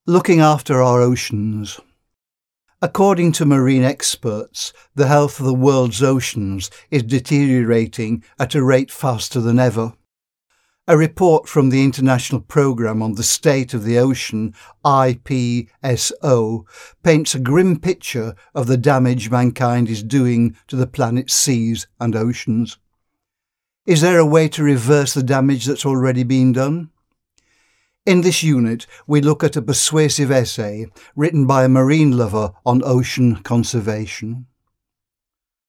Looking after our oceans. According to marine experts, the health of the world's oceans is deteriorating at a rate faster than ever. A report from the International Programme on the State of the Ocean, IPSO, paints a grim picture of the damage mankind is doing to the planet's seas and oceans. Is there a way to reverse the damage that's already been done? In this unit, we look at a persuasive essay written by a marine lover on ocean conservation.